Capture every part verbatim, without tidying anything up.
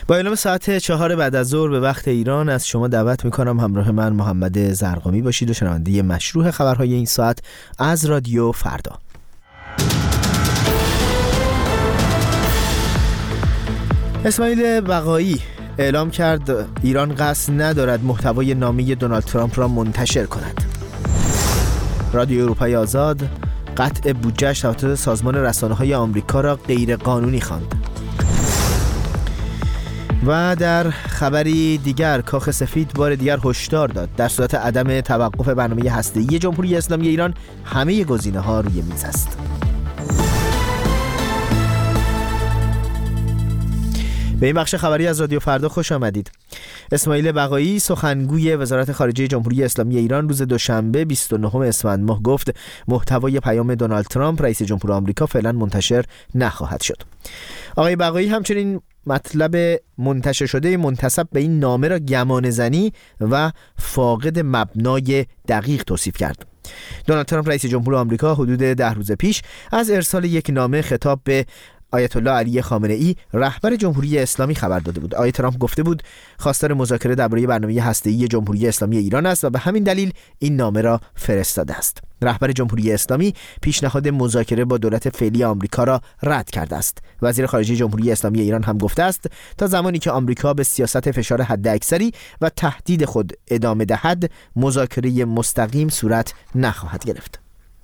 با اعلام ساعت چهار بعد از ظهر به وقت ایران از شما دعوت میکنم همراه من محمد زرقامی باشید و شنونده مشروع خبرهای این ساعت از رادیو فردا. اسماعیل بقایی اعلام کرد ایران قصد ندارد محتوای نامه دونالد ترامپ را منتشر کند. رادیو اروپای آزاد قطع بودجه‌اش توسط سازمان رسانه‌های آمریکا را غیر قانونی خواند. و در خبری دیگر کاخ سفید بار دیگر هشدار داد در صورت عدم توقف برنامه هسته‌ای جمهوری اسلامی ایران همه گزینه‌ها روی میز است. به این بخش خبری از رادیو فردا خوش آمدید. اسماعیل بقایی سخنگوی وزارت خارجه جمهوری اسلامی ایران روز دوشنبه بیست و نهم اسفند ماه گفت محتوای پیام دونالد ترامپ رئیس جمهور آمریکا فعلا منتشر نخواهد شد. آقای بقایی همچنین مطلب منتشر شده منتسب به این نامه را گمانه‌زنی و فاقد مبنای دقیق توصیف کرد. دونالد ترامپ رئیس جمهور آمریکا حدود ده روز پیش از ارسال یک نامه خطاب به آیت الله علی خامنه ای رهبر جمهوری اسلامی خبر داده بود. آیت ترامپ گفته بود خواستار مذاکره درباره برنامه هسته‌ای جمهوری اسلامی ایران است و به همین دلیل این نامه را فرستاده است. رهبر جمهوری اسلامی پیشنهاد مذاکره با دولت فعلی آمریکا را رد کرده است. وزیر خارجه جمهوری اسلامی ایران هم گفته است تا زمانی که آمریکا به سیاست فشار حداکثری و تهدید خود ادامه دهد مذاکره مستقیم صورت نخواهد گرفت.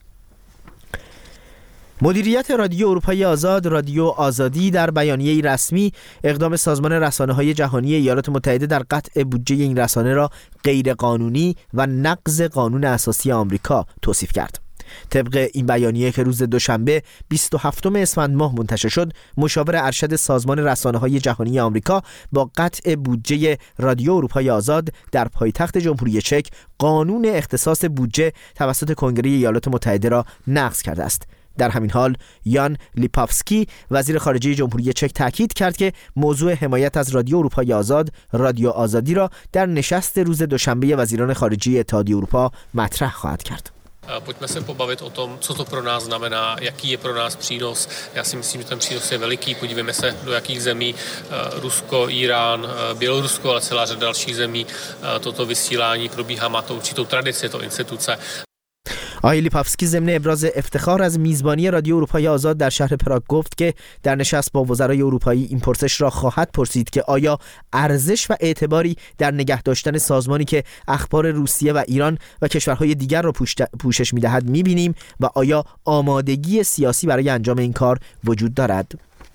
مدیریت رادیو اروپای آزاد رادیو آزادی در بیانیه‌ای رسمی اقدام سازمان رسانه‌های جهانی ایالات متحده در قطع بودجه این رسانه را غیرقانونی و نقض قانون اساسی آمریکا توصیف کرد. طبق این بیانیه که روز دوشنبه بیست و هفتم اسفند ماه منتشر شد، مشاور ارشد سازمان رسانه‌های جهانی آمریکا با قطع بودجه رادیو اروپای آزاد در پایتخت جمهوری چک قانون اختصاص بودجه توسط کنگره ایالات متحده را نقض کرده است. در همین حال یان لیپافسکی وزیر خارجه جمهوری چک تاکید کرد که موضوع حمایت از رادیو اروپای آزاد رادیو آزادی را در نشست روز دوشنبه وزیران خارجه اتحادیه اروپا مطرح خواهد کرد. Pojďme se pobavit o tom, co to pro nás znamená, jaký je pro nás přínos. Já si myslím, že ten přínos je veliký. Podívejme se, do jakých zemí Rusko, Irán, Bělorusko, ale celá řada dalších zemí toto vysílání probíhá, má to určitou tradici, to instituce. آقای لیپافسکی ضمن ابراز افتخار از میزبانی رادیو اروپای آزاد در شهر پراگ گفت که در نشست با وزرای اروپایی این پرسش را خواهد پرسید که آیا ارزش و اعتباری در نگه داشتن سازمانی که اخبار روسیه و ایران و کشورهای دیگر را پوشش می‌دهد می‌بینیم و آیا آمادگی سیاسی برای انجام این کار وجود دارد.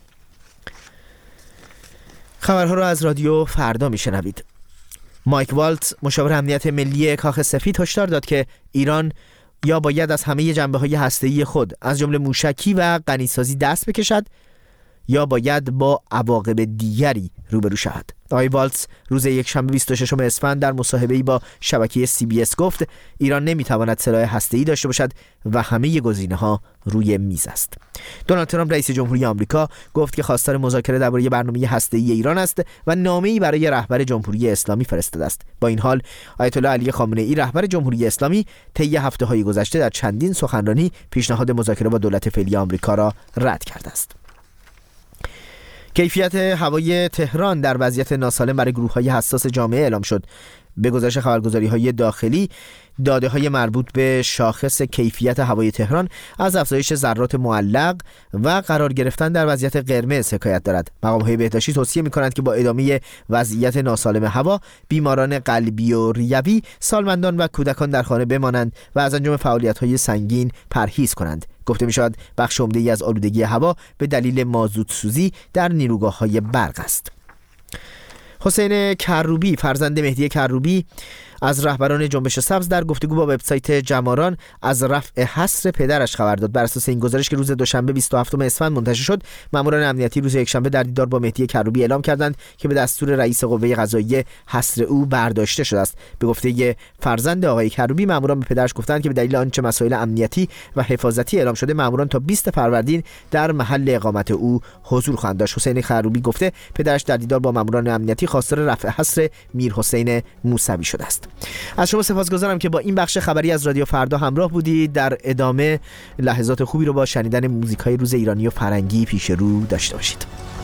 خبرها را از رادیو فردا میشنوید. مایک والتز مشاور امنیت ملی کاخ سفید هشدار داد که ایران یا باید از همه جنبه‌های هسته‌ای خود از جمله موشکی و غنیسازی دست بکشد یا باید با عواقب دیگری روبرو شود. آقای والتز روز یکشنبه بیست و ششم اسفند در مصاحبه‌ای با شبکه سی بی اس گفت ایران نمیتواند سلاح هسته‌ای داشته باشد و همه گزینه‌ها روی میز است. دونالد ترامپ رئیس جمهوری آمریکا گفت که خواستار مذاکره درباره برنامه هسته‌ای ایران است و نامه‌ای برای رهبر جمهوری اسلامی فرستاده است. با این حال آیت الله علی خامنه ای رهبر جمهوری اسلامی طی هفته‌های گذشته در چندین سخنرانی پیشنهاد مذاکره با دولت فعلی آمریکا را رد کرده است. کیفیت هوای تهران در وضعیت ناسالم برای گروه‌های حساس جامعه اعلام شد. به گزارش خبرگزاری‌های داخلی، داده‌های مربوط به شاخص کیفیت هوای تهران از افزایش ذرات معلق و قرار گرفتن در وضعیت قرمز حکایت دارد. مقام‌های بهداشتی توصیه می‌کنند که با ادامه وضعیت ناسالم هوا، بیماران قلبی و ریوی، سالمندان و کودکان در خانه بمانند و از انجام فعالیت‌های سنگین پرهیز کنند. گفته می‌شود بخش عمده‌ای از آلودگی هوا به دلیل مازوت سوزی در نیروگاه‌های برق است. حسین کروبی فرزند مهدی کروبی از رهبران جنبش سبز در گفتگو با وبسایت جماران از رفع حصر پدرش خبر داد. بر اساس این گزارش که روز دوشنبه بیست و هفتم اسفند منتشر شد، ماموران امنیتی روز یکشنبه در دیدار با مهدی کروبی اعلام کردند که به دستور رئیس قوه قضاییه حصر او برداشته شده است. به گفته فرزند آقای کروبی، ماموران به پدرش گفتند که به دلیل آنچه مسائل امنیتی و حفاظتی اعلام شده، ماموران تا بیست فروردین در محل اقامت او حضور خواهند داشت. حسین کروبی گفته پدرش در دیدار با ماموران امنیتی خواستار رفع حصر میرحسین موسوی شده است. از شما سپاسگزارم که با این بخش خبری از رادیو فردا همراه بودید. در ادامه لحظات خوبی رو با شنیدن موزیکای روز ایرانی و فرنگی پیش رو داشته باشید.